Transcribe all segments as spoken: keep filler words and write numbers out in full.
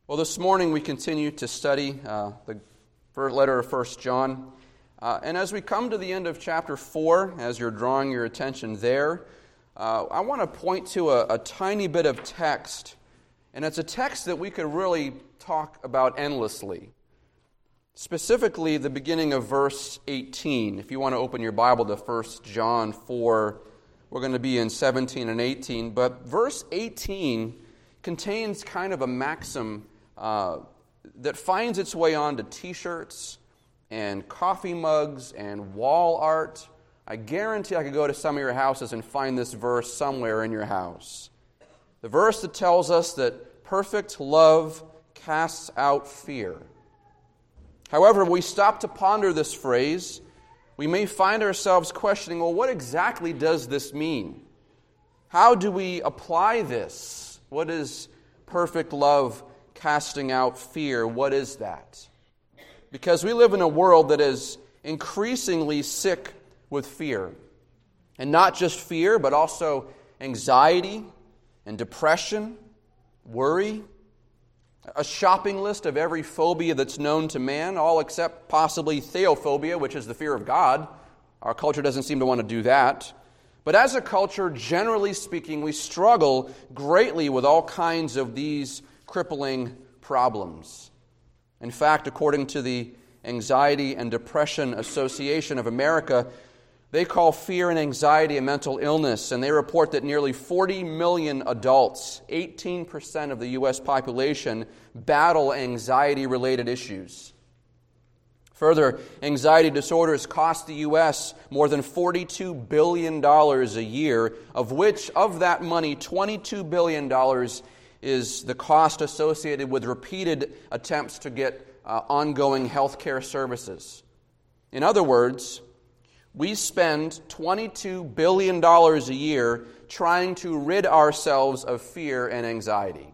Well, this morning we continue to study uh, the first letter of First John. Uh, and as we come to the end of chapter four, as you're drawing your attention there, uh, I want to point to a, a tiny bit of text. And it's a text that we could really talk about endlessly. Specifically, the beginning of verse eighteen. If you want to open your Bible to First John four, we're going to be in seventeen and eighteen. But verse eighteen contains kind of a maxim uh, that finds its way onto t-shirts and coffee mugs and wall art. I guarantee I could go to some of your houses and find this verse somewhere in your house. The verse that tells us that perfect love casts out fear. However, if we stop to ponder this phrase, we may find ourselves questioning, well, what exactly does this mean? How do we apply this? What is perfect love casting out fear? What is that? Because we live in a world that is increasingly sick with fear. And not just fear, but also anxiety and depression, worry, a shopping list of every phobia that's known to man, all except possibly theophobia, which is the fear of God. Our culture doesn't seem to want to do that. But as a culture, generally speaking, we struggle greatly with all kinds of these crippling problems. In fact, according to the Anxiety and Depression Association of America, they call fear and anxiety a mental illness, and they report that nearly forty million adults, eighteen percent of the U S population, battle anxiety-related issues. Further, anxiety disorders cost the U S more than forty-two billion dollars a year, of which, of that money, twenty-two billion dollars is the cost associated with repeated attempts to get uh, ongoing health care services. In other words, we spend twenty-two billion dollars a year trying to rid ourselves of fear and anxiety.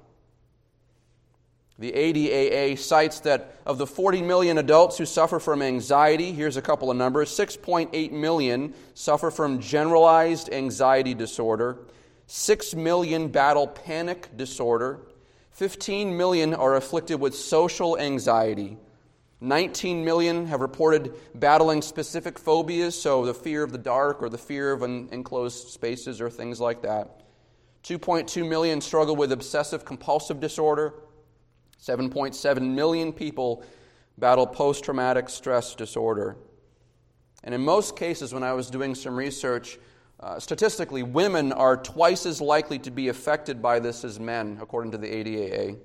The A D A A cites that of the forty million adults who suffer from anxiety, here's a couple of numbers, six point eight million suffer from generalized anxiety disorder, six million battle panic disorder, fifteen million are afflicted with social anxiety, nineteen million have reported battling specific phobias, so the fear of the dark or the fear of enclosed spaces or things like that. two point two million struggle with obsessive compulsive disorder. seven point seven million people battle post-traumatic stress disorder. And in most cases, when I was doing some research, uh, statistically, women are twice as likely to be affected by this as men, according to the A D A A.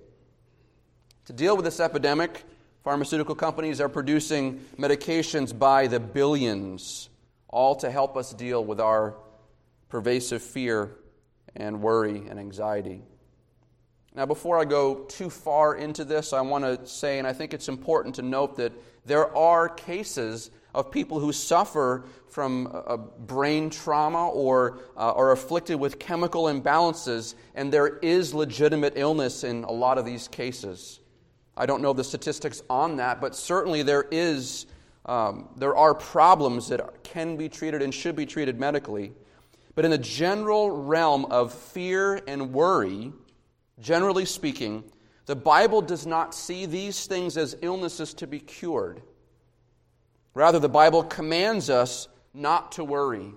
To deal with this epidemic, pharmaceutical companies are producing medications by the billions, all to help us deal with our pervasive fear and worry and anxiety. Now, before I go too far into this, I want to say, and I think it's important to note, that there are cases of people who suffer from a brain trauma or uh, are afflicted with chemical imbalances, and there is legitimate illness in a lot of these cases. I don't know the statistics on that, but certainly there is, um, there are problems that can be treated and should be treated medically. But in the general realm of fear and worry, generally speaking, the Bible does not see these things as illnesses to be cured. Rather, the Bible commands us not to worry,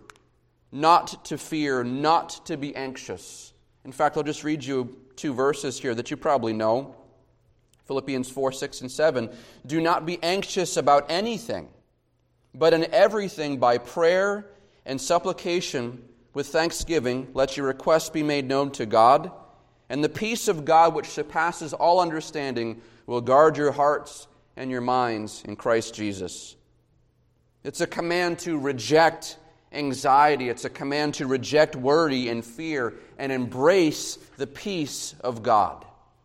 not to fear, not to be anxious. In fact, I'll just read you two verses here that you probably know. Philippians four, six, and seven. Do not be anxious about anything, but in everything by prayer and supplication with thanksgiving, let your requests be made known to God. And the peace of God, which surpasses all understanding, will guard your hearts and your minds in Christ Jesus. It's a command to reject anxiety. It's a command to reject worry and fear and embrace the peace of God.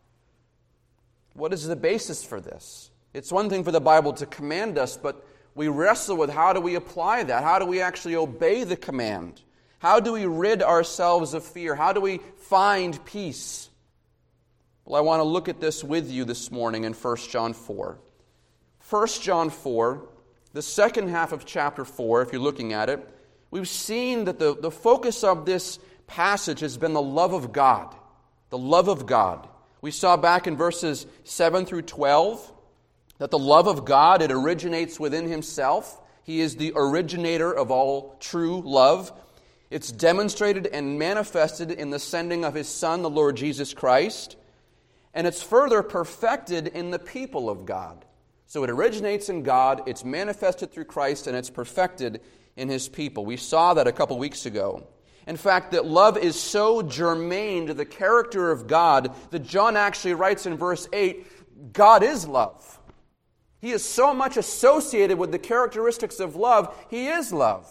What is the basis for this? It's one thing for the Bible to command us, but we wrestle with how do we apply that? How do we actually obey the command? How do we rid ourselves of fear? How do we find peace? Well, I want to look at this with you this morning in First John four. First John four, the second half of chapter four, if you're looking at it, we've seen that the, the focus of this passage has been the love of God. The love of God. We saw back in verses seven through twelve that the love of God, it originates within Himself. He is the originator of all true love. It's demonstrated and manifested in the sending of His Son, the Lord Jesus Christ. And it's further perfected in the people of God. So it originates in God, it's manifested through Christ, and it's perfected in His people. We saw that a couple weeks ago. In fact, that love is so germane to the character of God that John actually writes in verse eight, God is love. He is so much associated with the characteristics of love, He is love.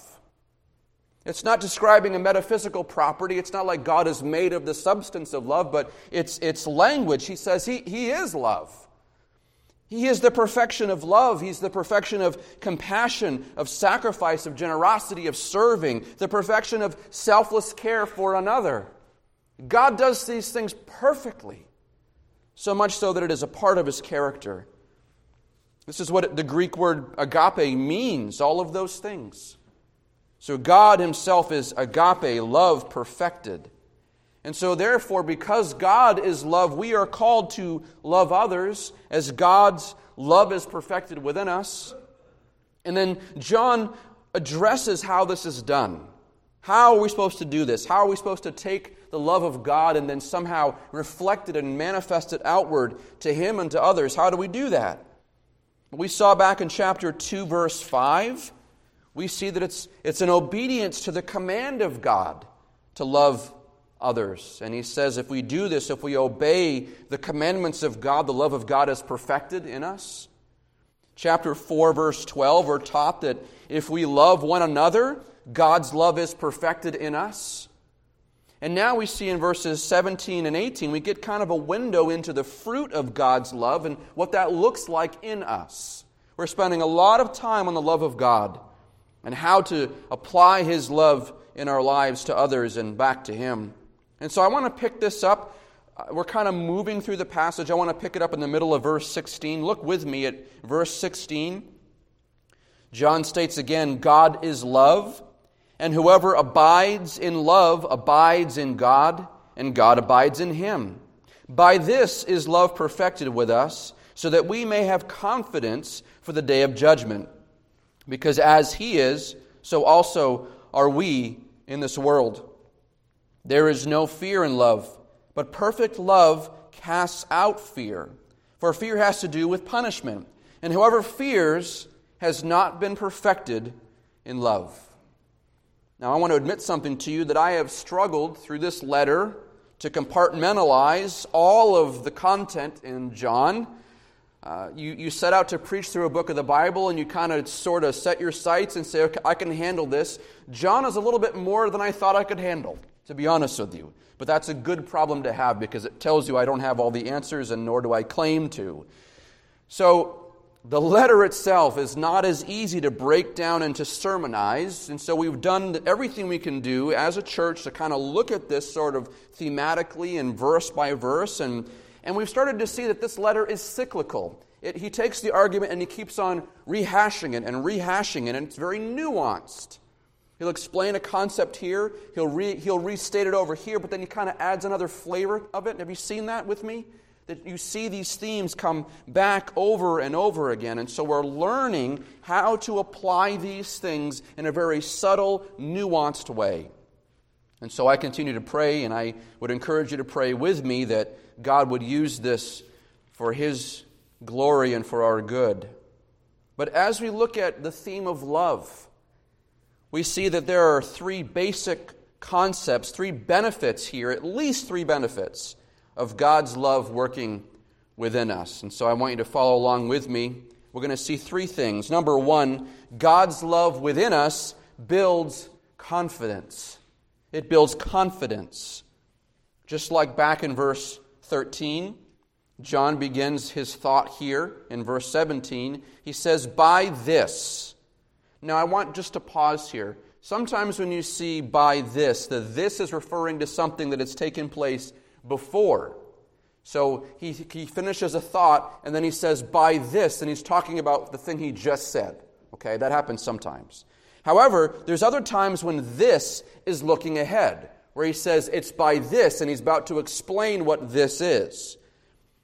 It's not describing a metaphysical property. It's not like God is made of the substance of love, but it's, it's language. He says he, he is love. He is the perfection of love. He's the perfection of compassion, of sacrifice, of generosity, of serving, the perfection of selfless care for another. God does these things perfectly, so much so that it is a part of His character. This is what the Greek word agape means, all of those things. So God Himself is agape, love perfected. And so therefore, because God is love, we are called to love others as God's love is perfected within us. And then John addresses how this is done. How are we supposed to do this? How are we supposed to take the love of God and then somehow reflect it and manifest it outward to Him and to others? How do we do that? We saw back in chapter two, verse five, we see that it's, it's an obedience to the command of God to love others. And he says if we do this, if we obey the commandments of God, the love of God is perfected in us. Chapter four, verse twelve, we're taught that if we love one another, God's love is perfected in us. And now we see in verses seventeen and eighteen, we get kind of a window into the fruit of God's love and what that looks like in us. We're spending a lot of time on the love of God and how to apply His love in our lives to others and back to Him. And so I want to pick this up. We're kind of moving through the passage. I want to pick it up in the middle of verse sixteen. Look with me at verse sixteen. John states again, God is love, and whoever abides in love abides in God, and God abides in him. By this is love perfected with us, so that we may have confidence for the day of judgment. Because as He is, so also are we in this world. There is no fear in love, but perfect love casts out fear. For fear has to do with punishment, and whoever fears has not been perfected in love. Now I want to admit something to you, that I have struggled through this letter to compartmentalize all of the content in John. Uh, you, you set out to preach through a book of the Bible and you kind of sort of set your sights and say, okay, I can handle this. John is a little bit more than I thought I could handle, to be honest with you. But that's a good problem to have because it tells you I don't have all the answers and nor do I claim to. So the letter itself is not as easy to break down and to sermonize. And so we've done everything we can do as a church to kind of look at this sort of thematically and verse by verse. And And we've started to see that this letter is cyclical. It, he takes the argument and he keeps on rehashing it and rehashing it, and it's very nuanced. He'll explain a concept here, he'll re, he'll restate it over here, but then he kind of adds another flavor of it. Have you seen that with me? That you see these themes come back over and over again. And so we're learning how to apply these things in a very subtle, nuanced way. And so I continue to pray, and I would encourage you to pray with me that God would use this for His glory and for our good. But as we look at the theme of love, we see that there are three basic concepts, three benefits here, at least three benefits of God's love working within us. And so I want you to follow along with me. We're going to see three things. Number one, God's love within us builds confidence. It builds confidence. Just like back in verse thirteen, John begins his thought here in verse seventeen. He says, by this. Now I want just to pause here. Sometimes when you see by this, the this is referring to something that has taken place before. So he, he finishes a thought and then he says, by this, and he's talking about the thing he just said. Okay, that happens sometimes. However, there's other times when this is looking ahead, where he says it's by this, and he's about to explain what this is.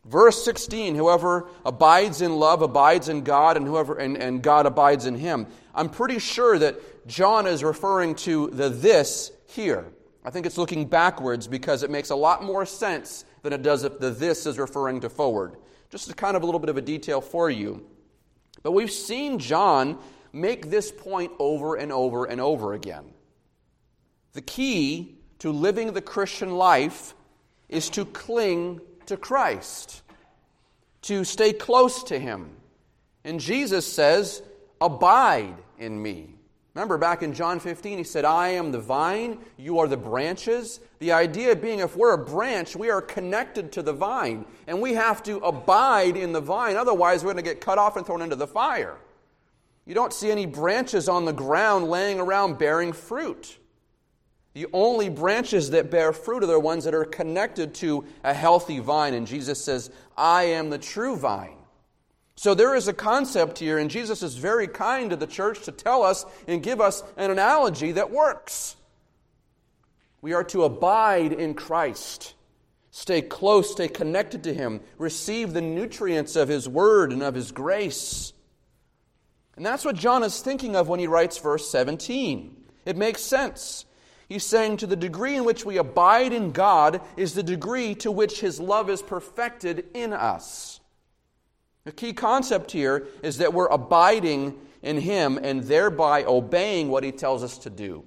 Verse sixteen, whoever abides in love abides in God, and whoever and, and God abides in him. I'm pretty sure that John is referring to the this here. I think it's looking backwards because it makes a lot more sense than it does if the this is referring to forward. Just a kind of a little bit of a detail for you. But we've seen John make this point over and over and over again. The key to living the Christian life is to cling to Christ, to stay close to Him. And Jesus says, abide in me. Remember back in John fifteen, He said, I am the vine, you are the branches. The idea being if we're a branch, we are connected to the vine. And we have to abide in the vine, otherwise we're going to get cut off and thrown into the fire. You don't see any branches on the ground laying around bearing fruit. The only branches that bear fruit are the ones that are connected to a healthy vine. And Jesus says, I am the true vine. So there is a concept here, and Jesus is very kind to the church to tell us and give us an analogy that works. We are to abide in Christ. Stay close, stay connected to Him. Receive the nutrients of His Word and of His grace. And that's what John is thinking of when he writes verse seventeen. It makes sense. He's saying to the degree in which we abide in God is the degree to which His love is perfected in us. The key concept here is that we're abiding in Him and thereby obeying what He tells us to do.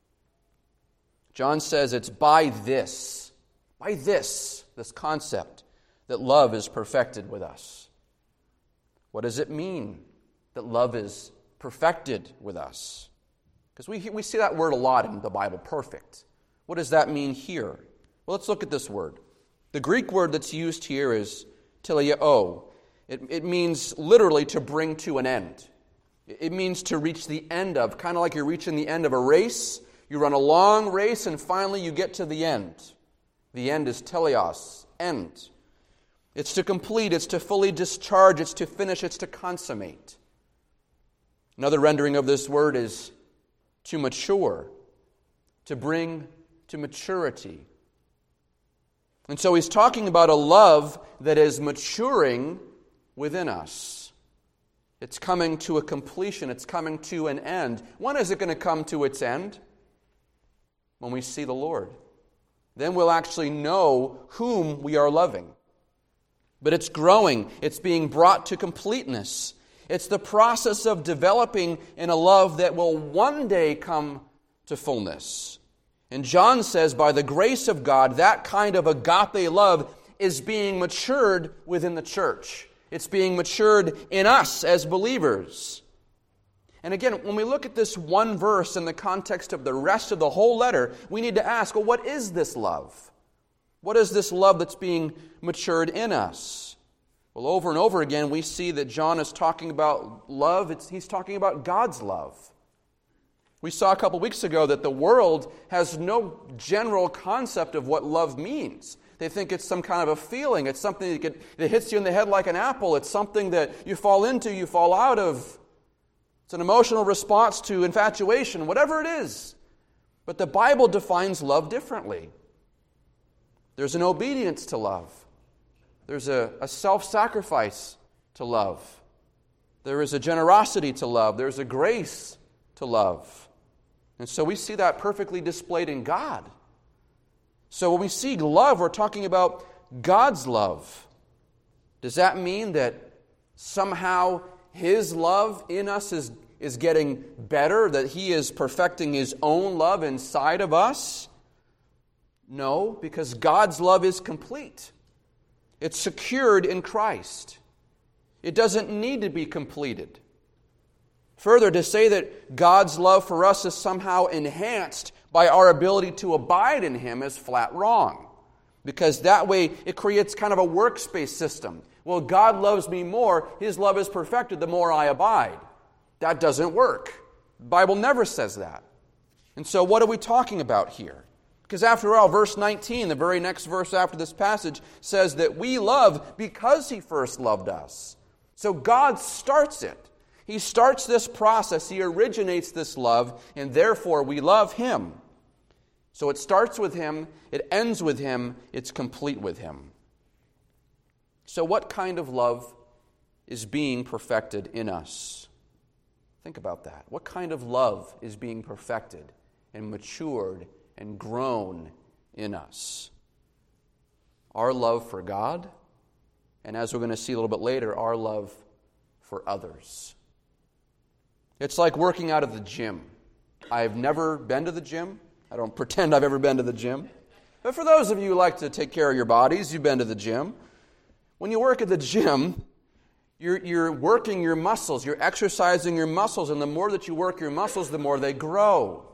John says it's by this, by this, this concept, that love is perfected with us. What does it mean that love is perfected with us? Because we, we see that word a lot in the Bible, perfect. What does that mean here? Well, let's look at this word. The Greek word that's used here is teleio. It, it means literally to bring to an end. It means to reach the end of, kind of like you're reaching the end of a race. You run a long race and finally you get to the end. The end is teleos, end. It's to complete, it's to fully discharge, it's to finish, it's to consummate. Another rendering of this word is to mature, to bring to maturity. And so he's talking about a love that is maturing within us. It's coming to a completion. It's coming to an end. When is it going to come to its end? When we see the Lord. Then we'll actually know whom we are loving. But it's growing. It's being brought to completeness. It's the process of developing in a love that will one day come to fullness. And John says, by the grace of God, that kind of agape love is being matured within the church. It's being matured in us as believers. And again, when we look at this one verse in the context of the rest of the whole letter, we need to ask, well, what is this love? What is this love that's being matured in us? Well, over and over again, we see that John is talking about love. It's, he's talking about God's love. We saw a couple weeks ago that the world has no general concept of what love means. They think it's some kind of a feeling. It's something that, get, that hits you in the head like an apple. It's something that you fall into, you fall out of. It's an emotional response to infatuation, whatever it is. But the Bible defines love differently. There's an obedience to love. There's a, a self-sacrifice to love. There is a generosity to love. There's a grace to love. And so we see that perfectly displayed in God. So when we see love, we're talking about God's love. Does that mean that somehow His love in us is, is getting better, that He is perfecting His own love inside of us? No, because God's love is complete. It's secured in Christ. It doesn't need to be completed. Further, to say that God's love for us is somehow enhanced by our ability to abide in Him is flat wrong. Because that way it creates kind of a workspace system. Well, God loves me more, His love is perfected the more I abide. That doesn't work. The Bible never says that. And so what are we talking about here? Because after all, verse nineteen, the very next verse after this passage, says that we love because He first loved us. So God starts it. He starts this process. He originates this love, and therefore we love Him. So it starts with Him, it ends with Him, it's complete with Him. So what kind of love is being perfected in us? Think about that. What kind of love is being perfected and matured and grown in us? Our love for God, and as we're going to see a little bit later, our love for others. It's like working out at the gym. I've never been to the gym. I don't pretend I've ever been to the gym. But for those of you who like to take care of your bodies, you've been to the gym. When you work at the gym, you're, you're working your muscles, you're exercising your muscles, and the more that you work your muscles, the more they grow.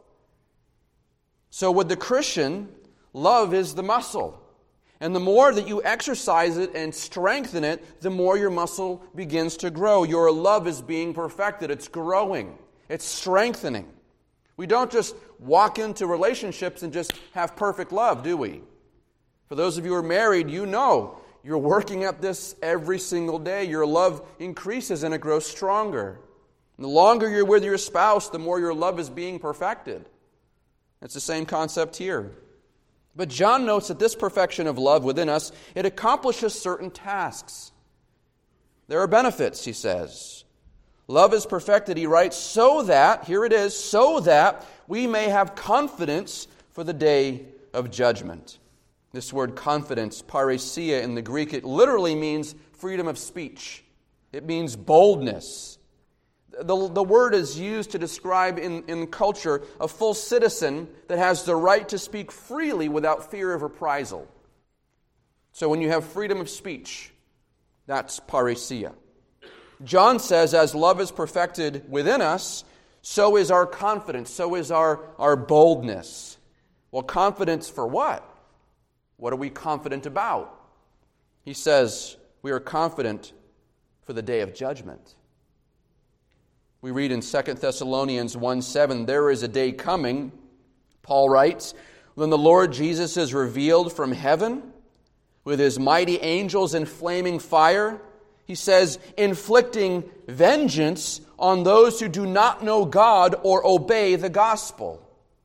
So with the Christian, love is the muscle. And the more that you exercise it and strengthen it, the more your muscle begins to grow. Your love is being perfected. It's growing. It's strengthening. We don't just walk into relationships and just have perfect love, do we? For those of you who are married, you know you're working at this every single day. Your love increases and it grows stronger. And the longer you're with your spouse, the more your love is being perfected. It's the same concept here. But John notes that this perfection of love within us, it accomplishes certain tasks. There are benefits, he says. Love is perfected, he writes, so that, here it is, so that we may have confidence for the day of judgment. This word confidence, parrhesia in the Greek, it literally means freedom of speech. It means boldness. The, the word is used to describe in, in culture a full citizen that has the right to speak freely without fear of reprisal. So when you have freedom of speech, that's parrhesia. John says, as love is perfected within us, so is our confidence, so is our, our boldness. Well, confidence for what? What are we confident about? He says, we are confident for the day of judgment. We read in Second Thessalonians one seven, there is a day coming, Paul writes, when the Lord Jesus is revealed from heaven with his mighty angels in flaming fire. He says, inflicting vengeance on those who do not know God or obey the gospel.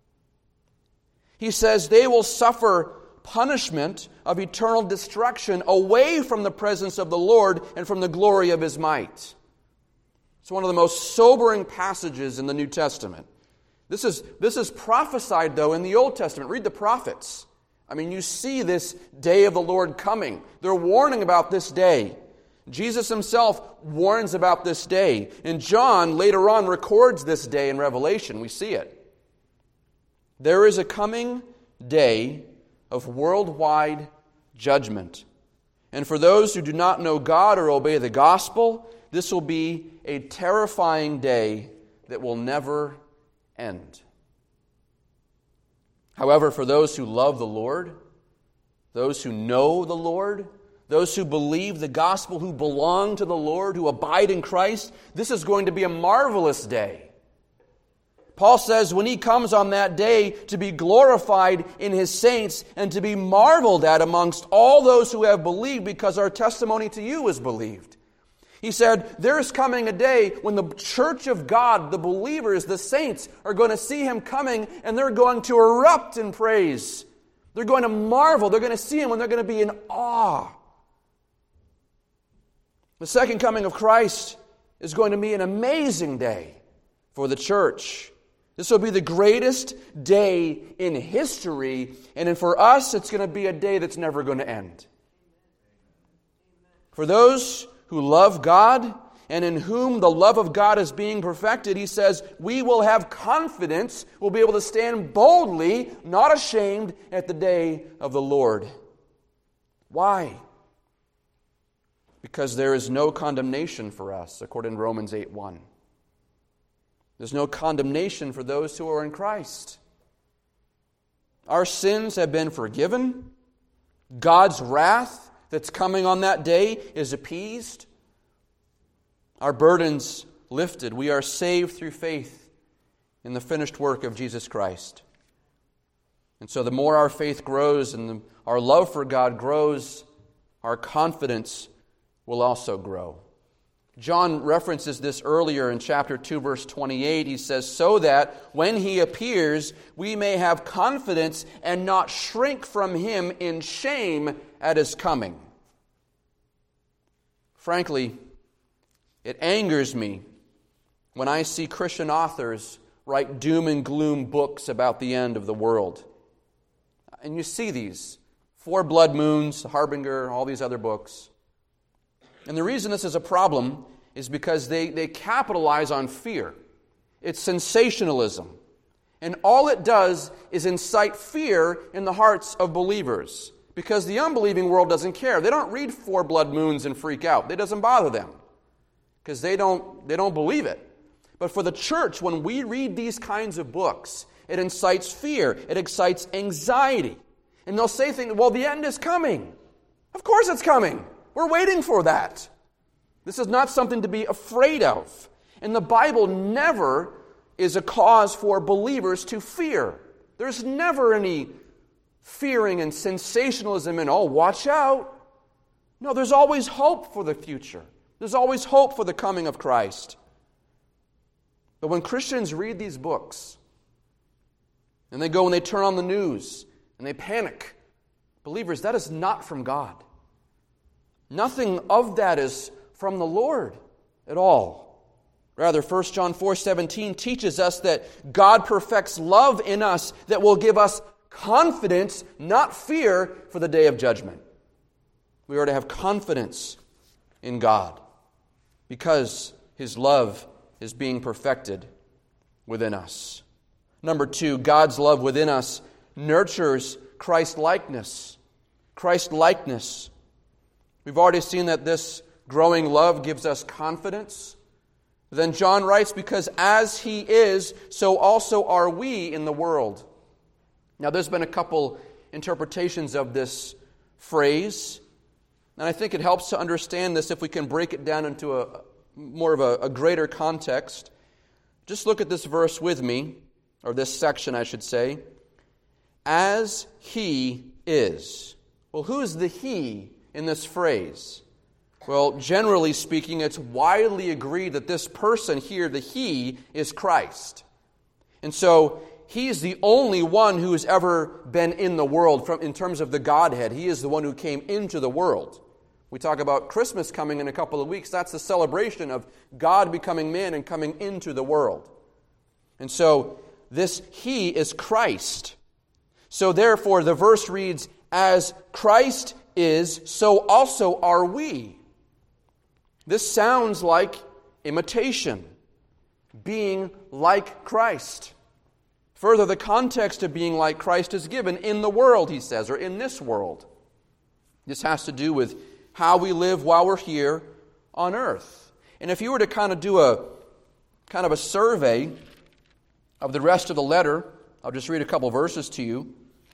He says they will suffer punishment of eternal destruction away from the presence of the Lord and from the glory of his might. It's one of the most sobering passages in the New Testament. This is, this is prophesied, though, in the Old Testament. Read the prophets. I mean, you see this day of the Lord coming. They're warning about this day. Jesus himself warns about this day. And John later on records this day in Revelation. We see it. There is a coming day of worldwide judgment. And for those who do not know God or obey the gospel, this will be a terrifying day that will never end. However, for those who love the Lord, those who know the Lord, those who believe the gospel, who belong to the Lord, who abide in Christ, this is going to be a marvelous day. Paul says when he comes on that day to be glorified in his saints and to be marveled at amongst all those who have believed because our testimony to you is believed. He said, there is coming a day when the church of God, the believers, the saints, are going to see him coming and they're going to erupt in praise. They're going to marvel. They're going to see him and they're going to be in awe. The second coming of Christ is going to be an amazing day for the church. This will be the greatest day in history, and for us, it's going to be a day that's never going to end. For those who love God and in whom the love of God is being perfected, he says, we will have confidence, we'll be able to stand boldly, not ashamed, at the day of the Lord. Why? Because there is no condemnation for us, according to Romans eight one. There's no condemnation for those who are in Christ. Our sins have been forgiven. God's wrath that's coming on that day is appeased. Our burdens lifted. We are saved through faith in the finished work of Jesus Christ. And so the more our faith grows and the, our love for God grows, our confidence will also grow. John references this earlier in chapter two, verse twenty-eight. He says, so that when he appears, we may have confidence and not shrink from him in shame at his coming. Frankly, it angers me when I see Christian authors write doom and gloom books about the end of the world. And you see these, Four Blood Moons, Harbinger, all these other books. And the reason this is a problem is because they, they capitalize on fear. It's sensationalism. And all it does is incite fear in the hearts of believers. Because the unbelieving world doesn't care. They don't read Four Blood Moons and freak out. It doesn't bother them. Because they don't, they don't believe it. But for the church, when we read these kinds of books, it incites fear. It excites anxiety. And they'll say things, well, the end is coming. Of course it's coming. We're waiting for that. This is not something to be afraid of. And the Bible never is a cause for believers to fear. There's never any fearing and sensationalism and, oh, watch out. No, there's always hope for the future. There's always hope for the coming of Christ. But when Christians read these books, and they go and they turn on the news, and they panic, believers, that is not from God. Nothing of that is from the Lord at all. Rather, First John four seventeen teaches us that God perfects love in us that will give us confidence, not fear, for the day of judgment. We are to have confidence in God because His love is being perfected within us. Number two, God's love within us nurtures Christ-likeness. Christ-likeness. We've already seen that this growing love gives us confidence. Then John writes, because as He is, so also are we in the world. Now, there's been a couple interpretations of this phrase, and I think it helps to understand this if we can break it down into a more of a, a greater context. Just look at this verse with me, or this section, I should say. As He is. Well, who is the He in this phrase? Well, generally speaking, it's widely agreed that this person here, the He, is Christ. And so, He is the only one who has ever been in the world from, in terms of the Godhead. He is the one who came into the world. We talk about Christmas coming in a couple of weeks. That's the celebration of God becoming man and coming into the world. And so, this He is Christ. So therefore, the verse reads, as Christ is, so also are we. This sounds like imitation, being like Christ. Further, the context of being like Christ is given in the world, he says, or in this world. This has to do with how we live while we're here on earth. And if you were to kind of do a kind of a survey of the rest of the letter, I'll just read a couple verses to you.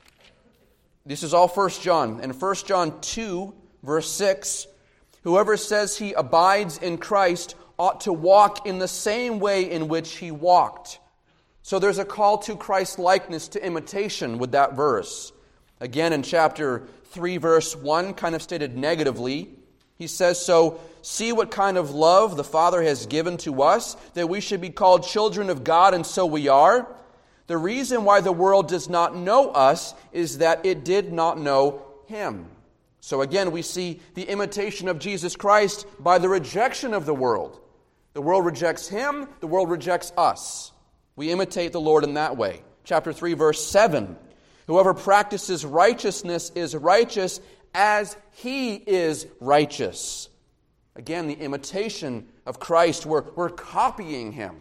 This is all First John. In First John two, verse six, whoever says he abides in Christ ought to walk in the same way in which He walked. So there's a call to Christ-likeness, to imitation with that verse. Again, in chapter three, verse one, kind of stated negatively, he says, so see what kind of love the Father has given to us, that we should be called children of God, and so we are. The reason why the world does not know us is that it did not know Him. So again, we see the imitation of Jesus Christ by the rejection of the world. The world rejects Him, the world rejects us. We imitate the Lord in that way. Chapter three, verse seven. Whoever practices righteousness is righteous as He is righteous. Again, the imitation of Christ. We're, we're copying Him.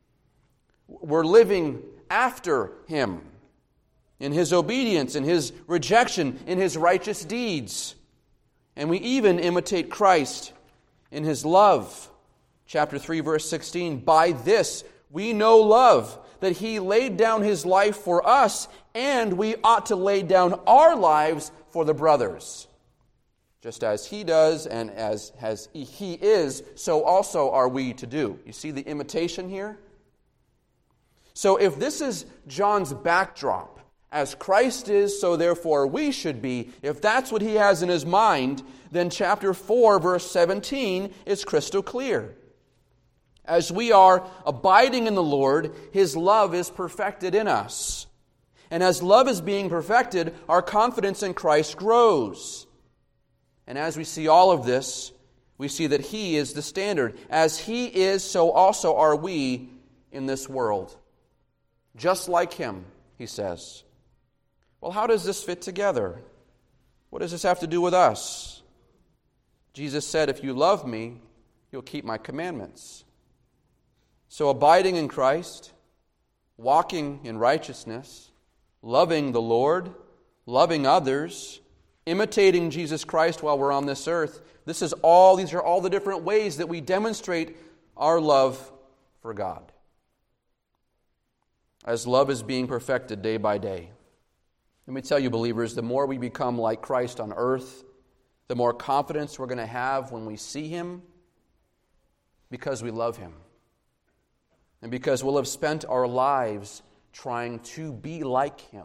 We're living after Him in His obedience, in His rejection, in His righteous deeds. And we even imitate Christ in His love. Chapter three, verse sixteen. By this we know love, that He laid down His life for us, and we ought to lay down our lives for the brothers. Just as He does, and as, as He is, so also are we to do. You see the imitation here? So if this is John's backdrop, as Christ is, so therefore we should be, if that's what he has in his mind, then chapter four, verse seventeen is crystal clear. As we are abiding in the Lord, His love is perfected in us. And as love is being perfected, our confidence in Christ grows. And as we see all of this, we see that He is the standard. As He is, so also are we in this world. Just like Him, he says. Well, how does this fit together? What does this have to do with us? Jesus said, if you love me, you'll keep my commandments. So abiding in Christ, walking in righteousness, loving the Lord, loving others, imitating Jesus Christ while we're on this earth, this is all, these are all the different ways that we demonstrate our love for God. As love is being perfected day by day. Let me tell you, believers, the more we become like Christ on earth, the more confidence we're going to have when we see Him, because we love Him. And because we'll have spent our lives trying to be like Him.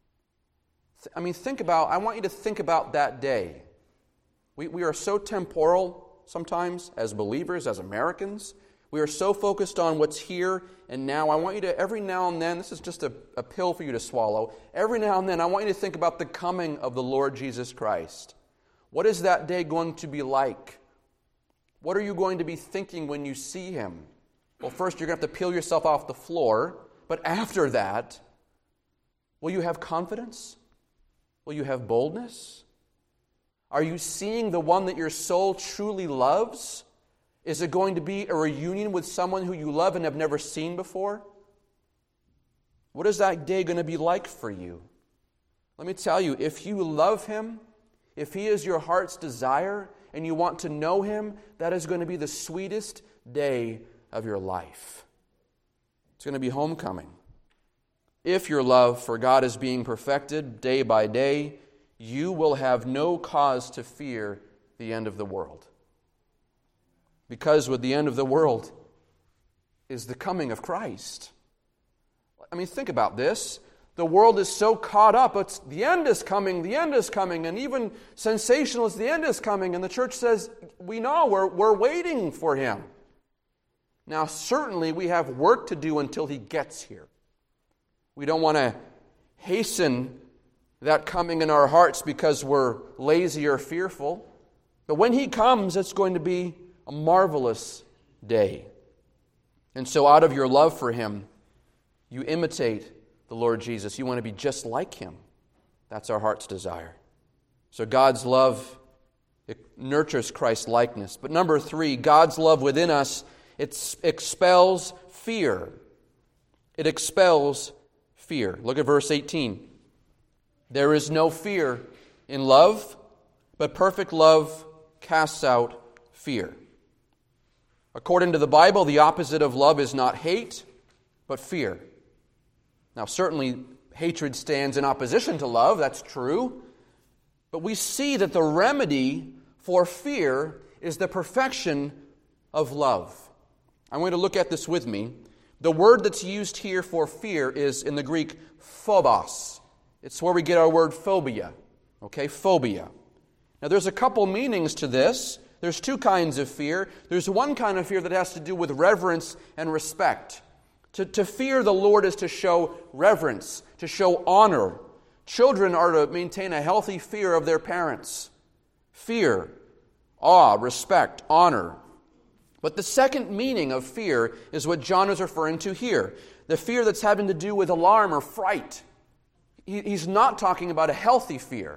I mean, think about, I want you to think about that day. We, we are so temporal sometimes as believers, as Americans. We are so focused on what's here and now. I want you to, every now and then, this is just a, a pill for you to swallow. Every now and then, I want you to think about the coming of the Lord Jesus Christ. What is that day going to be like? What are you going to be thinking when you see Him? Well, first, you're going to have to peel yourself off the floor. But after that, will you have confidence? Will you have boldness? Are you seeing the one that your soul truly loves? Is it going to be a reunion with someone who you love and have never seen before? What is that day going to be like for you? Let me tell you, if you love Him, if He is your heart's desire, and you want to know Him, that is going to be the sweetest day of your life. It's going to be homecoming. If your love for God is being perfected day by day, you will have no cause to fear the end of the world. Because with the end of the world is the coming of Christ. I mean, think about this. The world is so caught up. It's the end is coming, the end is coming, and even sensationalist, the end is coming. And the church says, we know, we're, we're waiting for Him. Now, certainly we have work to do until He gets here. We don't want to hasten that coming in our hearts because we're lazy or fearful. But when He comes, it's going to be a marvelous day. And so out of your love for Him, you imitate the Lord Jesus. You want to be just like Him. That's our heart's desire. So God's love, it nurtures Christ's likeness. But number three, God's love within us, it expels fear. It expels fear. Look at verse eighteen. There is no fear in love, but perfect love casts out fear. According to the Bible, the opposite of love is not hate, but fear. Now, certainly, hatred stands in opposition to love, that's true. But we see that the remedy for fear is the perfection of love. I'm going to look at this with me. The word that's used here for fear is in the Greek phobos. It's where we get our word phobia. Okay, phobia. Now, there's a couple meanings to this. There's two kinds of fear. There's one kind of fear that has to do with reverence and respect. To, to fear the Lord is to show reverence, to show honor. Children are to maintain a healthy fear of their parents. Fear, awe, respect, honor. But the second meaning of fear is what John is referring to here. The fear that's having to do with alarm or fright. He, he's not talking about a healthy fear.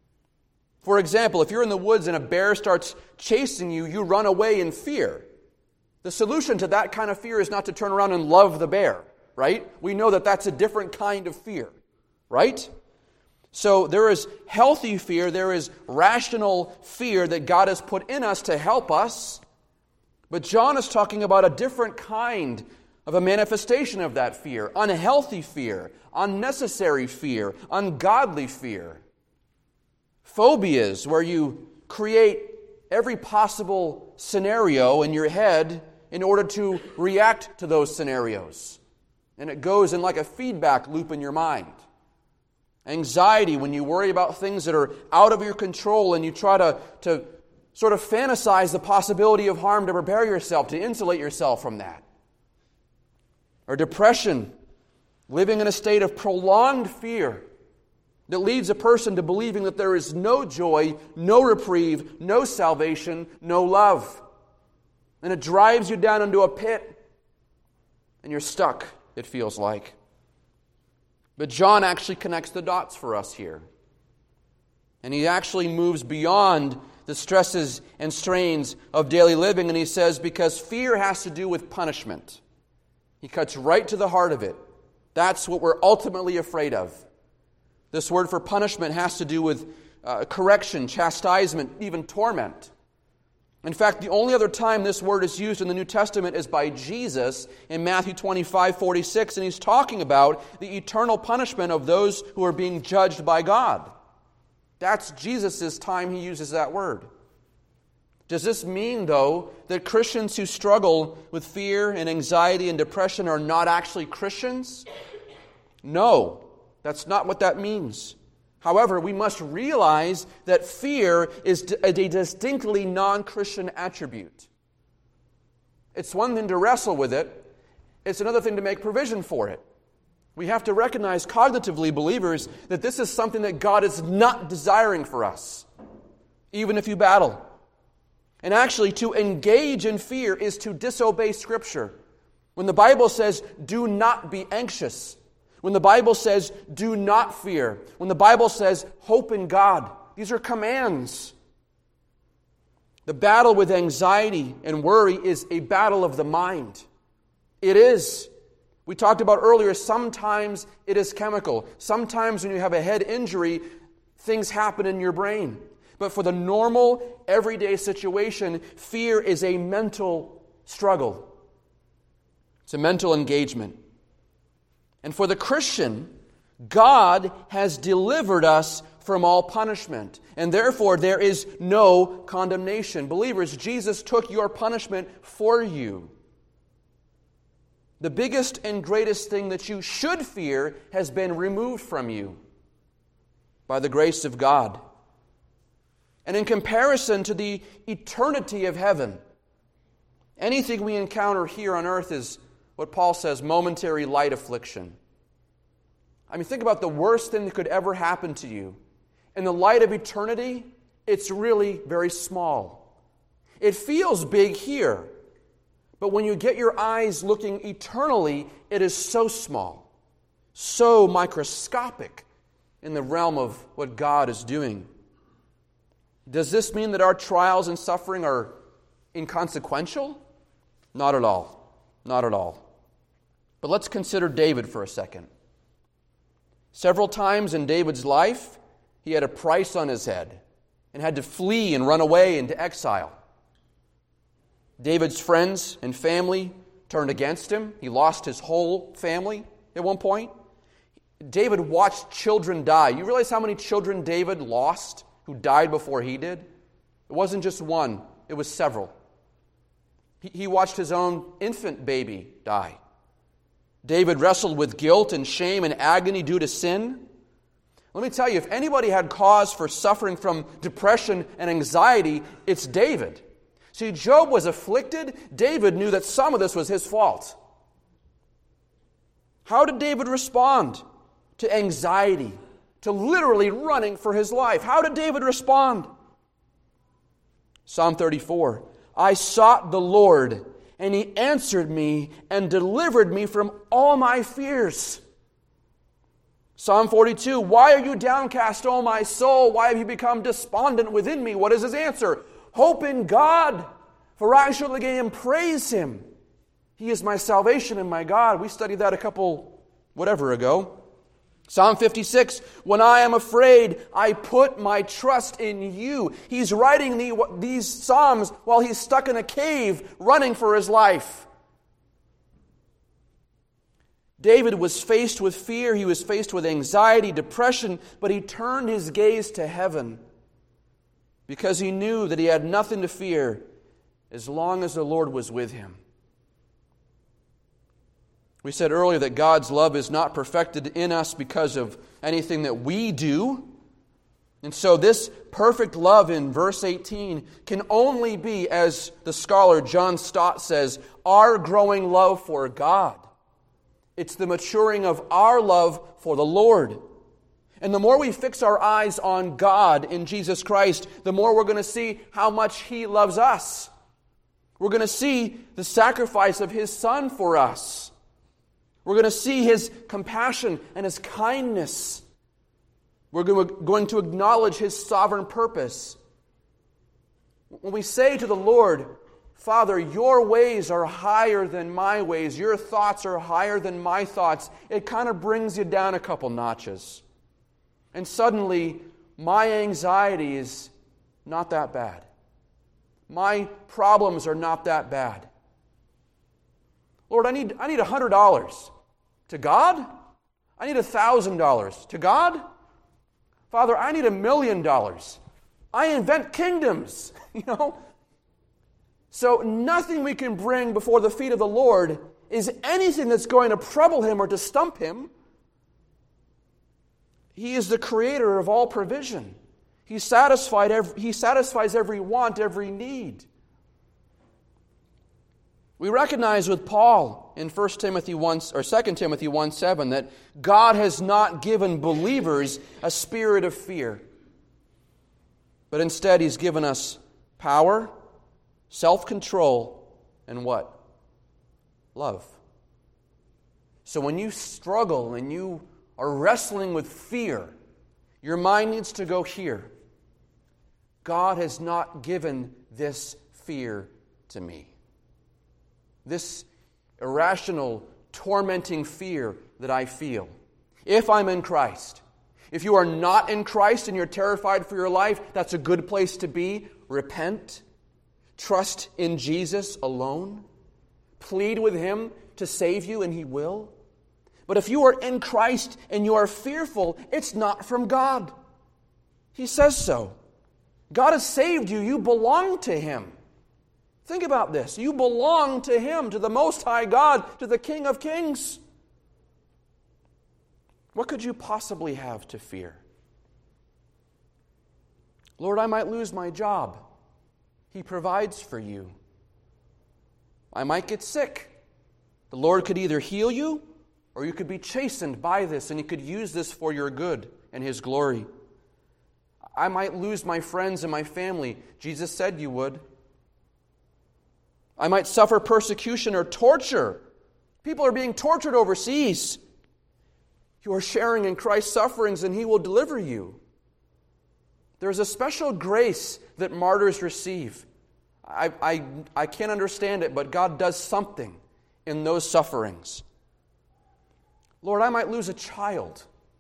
For example, if you're in the woods and a bear starts chasing you, you run away in fear. The solution to that kind of fear is not to turn around and love the bear, right? We know that that's a different kind of fear, right? So there is healthy fear, there is rational fear that God has put in us to help us. But John is talking about a different kind of a manifestation of that fear. Unhealthy fear, unnecessary fear, ungodly fear. Phobias, where you create every possible scenario in your head in order to react to those scenarios. And it goes in like a feedback loop in your mind. Anxiety, when you worry about things that are out of your control and you try to, to sort of fantasize the possibility of harm to prepare yourself, to insulate yourself from that. Or depression, living in a state of prolonged fear. that leads a person to believing that there is no joy, no reprieve, no salvation, no love. And it drives you down into a pit, and you're stuck, it feels like. But John actually connects the dots for us here. And he actually moves beyond the stresses and strains of daily living, and he says, because fear has to do with punishment. He cuts right to the heart of it. That's what we're ultimately afraid of. This word for punishment has to do with uh, correction, chastisement, even torment. In fact, the only other time this word is used in the New Testament is by Jesus in Matthew twenty-five forty-six, and he's talking about the eternal punishment of those who are being judged by God. That's Jesus' time he uses that word. Does this mean, though, that Christians who struggle with fear and anxiety and depression are not actually Christians? No, that's not what that means. However, we must realize that fear is a distinctly non-Christian attribute. It's one thing to wrestle with it. It's another thing to make provision for it. We have to recognize cognitively, believers, that this is something that God is not desiring for us, even if you battle. And actually, to engage in fear is to disobey Scripture. When the Bible says, do not be anxious, when the Bible says, do not fear, when the Bible says, hope in God, these are commands. The battle with anxiety and worry is a battle of the mind. It is. We talked about earlier, sometimes it is chemical. Sometimes when you have a head injury, things happen in your brain. But for the normal, everyday situation, fear is a mental struggle. It's a mental engagement. And for the Christian, God has delivered us from all punishment. And therefore, there is no condemnation. Believers, Jesus took your punishment for you. The biggest and greatest thing that you should fear has been removed from you by the grace of God. And in comparison to the eternity of heaven, anything we encounter here on earth is what Paul says, momentary light affliction. I mean, think about the worst thing that could ever happen to you. In the light of eternity, it's really very small. It feels big here. But when you get your eyes looking eternally, it is so small, so microscopic in the realm of what God is doing. Does this mean that our trials and suffering are inconsequential? Not at all. Not at all. But let's consider David for a second. Several times in David's life, he had a price on his head and had to flee and run away into exile. David's friends and family turned against him. He lost his whole family at one point. David watched children die. You realize how many children David lost who died before he did? It wasn't just one. It was several. He, he watched his own infant baby die. David wrestled with guilt and shame and agony due to sin. Let me tell you, if anybody had cause for suffering from depression and anxiety, it's David. See, Job was afflicted. David knew that some of this was his fault. How did David respond to anxiety, to literally running for his life? How did David respond? Psalm thirty-four, I sought the Lord, and He answered me and delivered me from all my fears. Psalm forty-two, why are you downcast, O my soul? Why have you become despondent within me? What is his answer? Hope in God, for I shall again praise Him. He is my salvation and my God. We studied that a couple, whatever ago. Psalm fifty-six, when I am afraid, I put my trust in you. He's writing the, these Psalms while he's stuck in a cave running for his life. David was faced with fear. He was faced with anxiety, depression, but he turned his gaze to heaven because he knew that he had nothing to fear as long as the Lord was with him. We said earlier that God's love is not perfected in us because of anything that we do. And so this perfect love in verse eighteen can only be, as the scholar John Stott says, our growing love for God. It's the maturing of our love for the Lord. And the more we fix our eyes on God in Jesus Christ, the more we're going to see how much He loves us. We're going to see the sacrifice of His Son for us. We're going to see His compassion and His kindness. We're going to acknowledge His sovereign purpose. When we say to the Lord, Father, your ways are higher than my ways, your thoughts are higher than my thoughts, it kind of brings you down a couple notches. And suddenly, my anxiety is not that bad. My problems are not that bad. Lord, I need I need one hundred dollars. To God? I need one thousand dollars. To God? Father, I need a million dollars. I invent kingdoms, you know? So nothing we can bring before the feet of the Lord is anything that's going to trouble Him or to stump Him. He is the creator of all provision. He satisfied every, He satisfies every want, every need. We recognize with Paul in First Timothy one or Second Timothy one seven that God has not given believers a spirit of fear, but instead He's given us power, self-control, and what? Love. So when you struggle and you are wrestling with fear, your mind needs to go here. God has not given this fear to me. This irrational, tormenting fear that I feel. If I'm in Christ. If you are not in Christ and you're terrified for your life, that's a good place to be. Repent. Trust in Jesus alone. Plead with Him to save you, and He will. But if you are in Christ and you are fearful, it's not from God. He says so. God has saved you. You belong to Him. Think about this. You belong to Him, to the Most High God, to the King of Kings. What could you possibly have to fear? Lord, I might lose my job. He provides for you. I might get sick. The Lord could either heal you, or you could be chastened by this, and He could use this for your good and His glory. I might lose my friends and my family. Jesus said you would. I might suffer persecution or torture. People are being tortured overseas. You are sharing in Christ's sufferings, and He will deliver you. There's a special grace that martyrs receive. I, I, I can't understand it, but God does something in those sufferings. Lord, I might lose a child.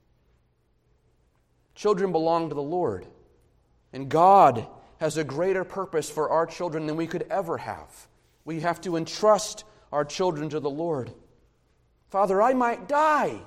Children belong to the Lord. And God has a greater purpose for our children than we could ever have. We have to entrust our children to the Lord. Father, I might die.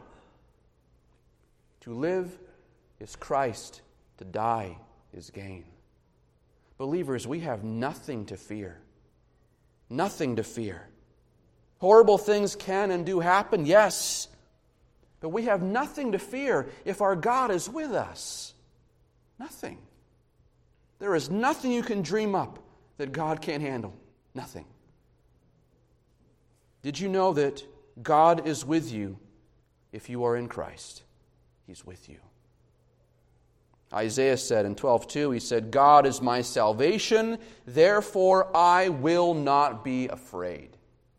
To live is Christ. To die is gain. Believers, we have nothing to fear. Nothing to fear. Horrible things can and do happen, yes. But we have nothing to fear if our God is with us. Nothing. There is nothing you can dream up that God can't handle. Nothing. Did you know that God is with you if you are in Christ? He's with you. Isaiah said in twelve two, he said, God is my salvation, therefore I will not be afraid.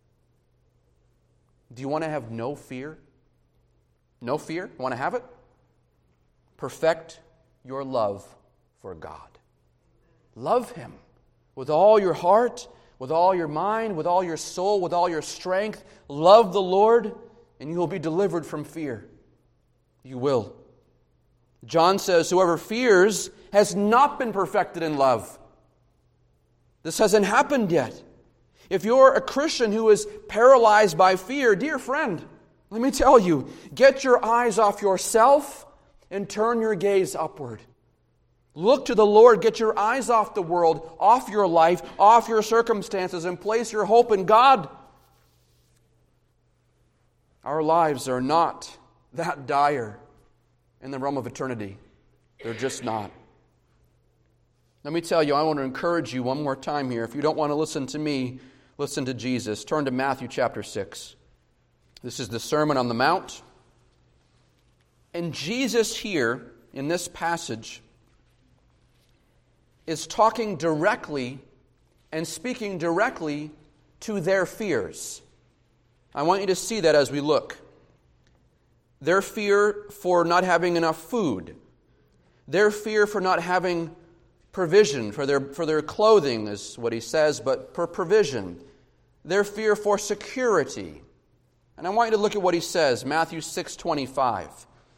Do you want to have no fear? No fear? You want to have it? Perfect your love for God. Love Him with all your heart, with all your mind, with all your soul, with all your strength. Love the Lord, and you will be delivered from fear. You will. John says, whoever fears has not been perfected in love. This hasn't happened yet. If you're a Christian who is paralyzed by fear, dear friend, let me tell you, get your eyes off yourself and turn your gaze upward. Look to the Lord, get your eyes off the world, off your life, off your circumstances, and place your hope in God. Our lives are not that dire in the realm of eternity. They're just not. Let me tell you, I want to encourage you one more time here. If you don't want to listen to me, listen to Jesus. Turn to Matthew chapter six. This is the Sermon on the Mount. And Jesus here, in this passage, is talking directly and speaking directly to their fears. I want you to see that as we look. Their fear for not having enough food. Their fear for not having provision for their, for their clothing is what he says, but for provision. Their fear for security. And I want you to look at what he says, Matthew six twenty-five.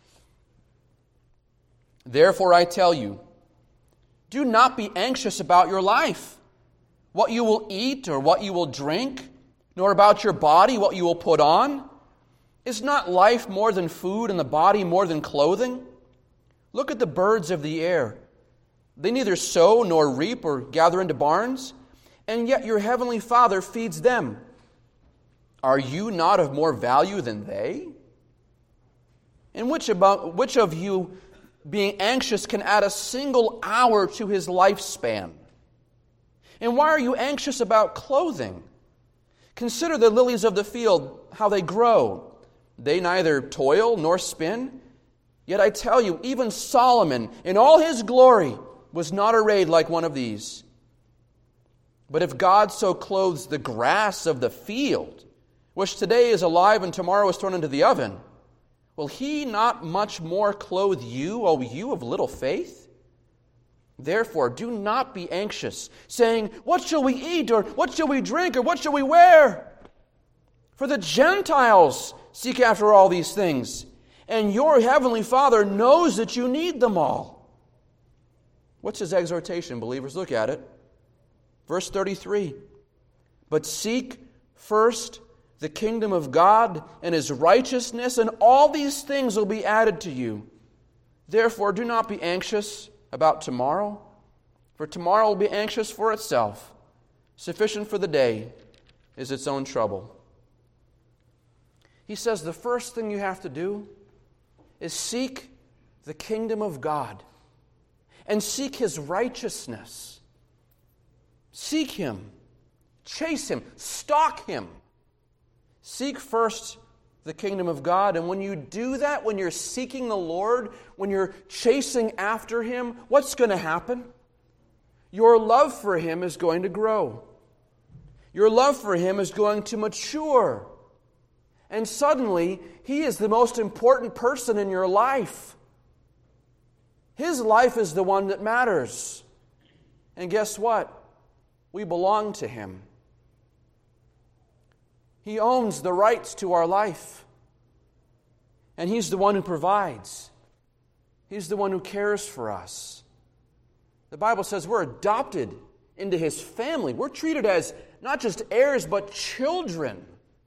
Therefore I tell you, do not be anxious about your life, what you will eat or what you will drink, nor about your body, what you will put on. Is not life more than food and the body more than clothing? Look at the birds of the air. They neither sow nor reap or gather into barns, and yet your heavenly Father feeds them. Are you not of more value than they? And which about which of you, being anxious, can add a single hour to his lifespan? And why are you anxious about clothing? Consider the lilies of the field, how they grow. They neither toil nor spin. Yet I tell you, even Solomon, in all his glory, was not arrayed like one of these. But if God so clothes the grass of the field, which today is alive and tomorrow is thrown into the oven, will he not much more clothe you, O you of little faith? Therefore, do not be anxious, saying, what shall we eat, or what shall we drink, or what shall we wear? For the Gentiles seek after all these things, and your heavenly Father knows that you need them all. What's his exhortation, believers? Look at it. Verse thirty-three. But seek first the kingdom of God and his righteousness, and all these things will be added to you. Therefore, do not be anxious about tomorrow, for tomorrow will be anxious for itself. Sufficient for the day is its own trouble. He says the first thing you have to do is seek the kingdom of God and seek his righteousness. Seek him. Chase him. Stalk him. Seek first the kingdom of God. And when you do that, when you're seeking the Lord, when you're chasing after him, what's going to happen? Your love for him is going to grow. Your love for him is going to mature. And suddenly, he is the most important person in your life. His life is the one that matters. And guess what? We belong to him. He owns the rights to our life. And he's the one who provides. He's the one who cares for us. The Bible says we're adopted into his family. We're treated as not just heirs, but children.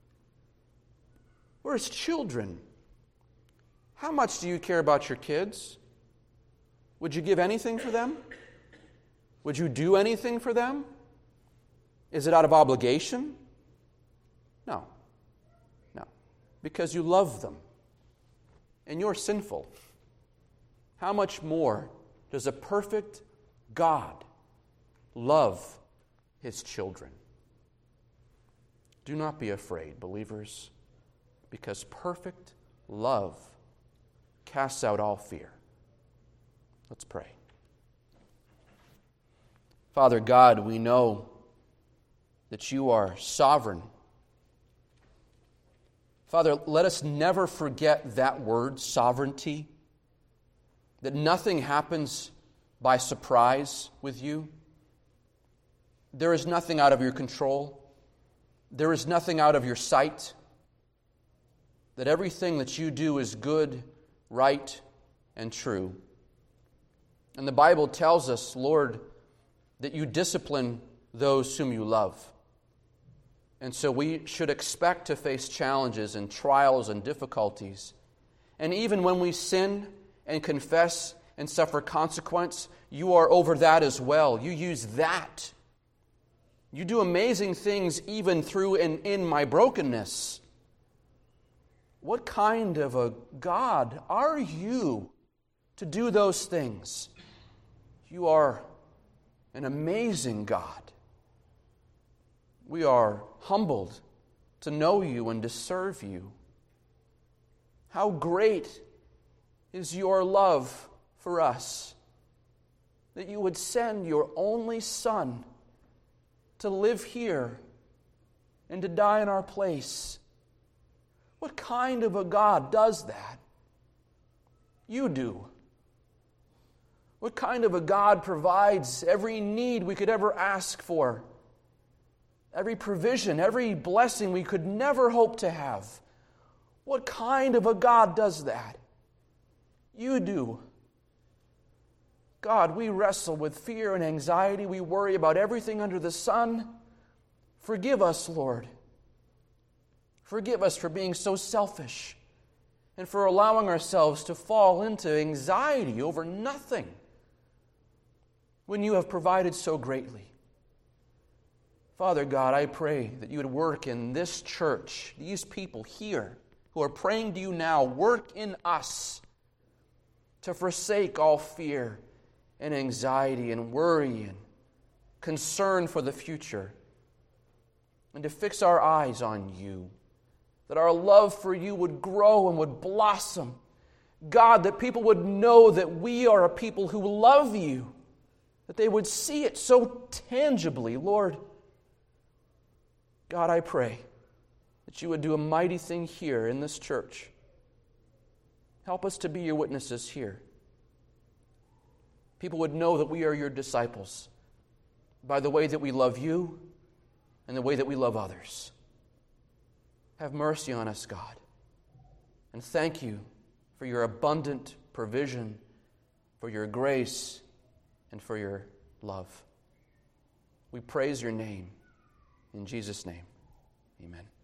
We're his children. How much do you care about your kids? Would you give anything for them? Would you do anything for them? Is it out of obligation? No. No. Because you love them. And you're sinful. How much more does a perfect God love his children? Do not be afraid, believers, because perfect love casts out all fear. Let's pray. Father God, we know that you are sovereign. Father, let us never forget that word, sovereignty, that nothing happens by surprise with you. There is nothing out of your control. There is nothing out of your sight. That everything that you do is good, right, and true. And the Bible tells us, Lord, that you discipline those whom you love. And so we should expect to face challenges and trials and difficulties. And even when we sin and confess and suffer consequence, you are over that as well. You use that. You do amazing things even through and in my brokenness. What kind of a God are you to do those things? You are an amazing God. We are humbled to know you and to serve you. How great is your love for us, that you would send your only Son to live here and to die in our place. What kind of a God does that? You do. What kind of a God provides every need we could ever ask for? Every provision, every blessing we could never hope to have. What kind of a God does that? You do. God, we wrestle with fear and anxiety. We worry about everything under the sun. Forgive us, Lord. Forgive us for being so selfish and for allowing ourselves to fall into anxiety over nothing when you have provided so greatly. Father God, I pray that you would work in this church, these people here who are praying to you now, work in us to forsake all fear and anxiety and worry and concern for the future, and to fix our eyes on you, that our love for you would grow and would blossom. God, that people would know that we are a people who love you, that they would see it so tangibly, Lord. God, I pray that you would do a mighty thing here in this church. Help us to be your witnesses here. People would know that we are your disciples by the way that we love you and the way that we love others. Have mercy on us, God. And thank you for your abundant provision, for your grace, and for your love. We praise your name. In Jesus' name, amen.